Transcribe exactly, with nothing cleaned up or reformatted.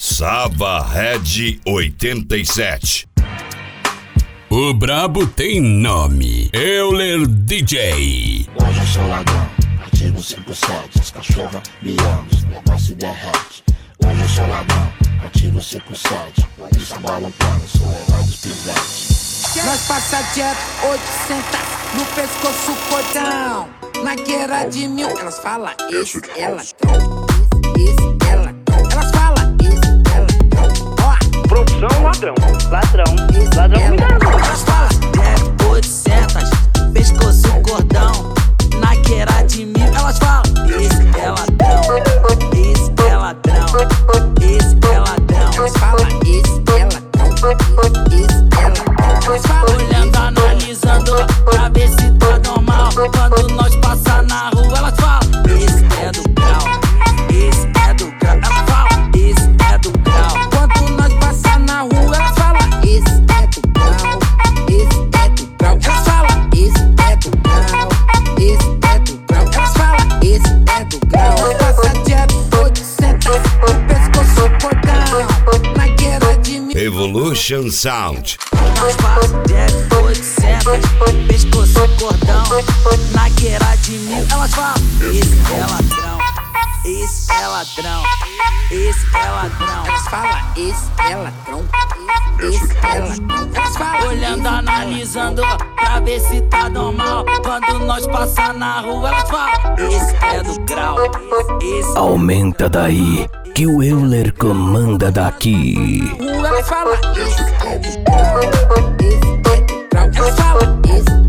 Sava Red oitenta e sete. O brabo tem nome, Euler D J. Hoje eu sou ladrão, ativo cinco sete, as cachorras miando, os negócios derrete. Hoje eu sou ladrão, ativo cinco sete, polícia balançando, sou o herói dos pivetes. Nós passa direto oitocentos no pescoço cordão. Na guerra de mil, elas falam esse é ladrão, esse é ladrão. Elas falam esse é ladrão. Ó, profissão ladrão, ladrão, esse ladrão é cuidado. ladrão. Elas falam direto oitocentos, pescoço cordão. Na guerra de mil, elas falam esse é ladrão, esse é ladrão, esse é ladrão. Elas falam esse é ladrão, esse é ladrão. Elas falam olhando, analisando pra ver se tá normal. Quando nós passar na rua, elas falam esse é do grau, esse é do grau. Elas falam esse é do grau. Quando nós passar na rua, elas falam esse é do grau, esse é do grau. Elas falam esse é do grau, esse é do grau. Elas falam esse é do grau. Nós passa direto oitocentos, o pescoço cordão. Na guerra de mil, Evolution Sound. nós passa direto oitocentos, pescoço cordão. Na guerra de mil, elas falam esse é ladrão, esse é ladrão, esse é ladrão. Elas falam esse é ladrão, esse é ladrão. Elas falam olhando, analisando pra ver se tá normal. Quando nós passar na rua, elas falam esse é do grau, esse Aumenta daí, que o Euler comanda daqui. é. Elas falam esse é do grau, esse é do grau. Elas falam esse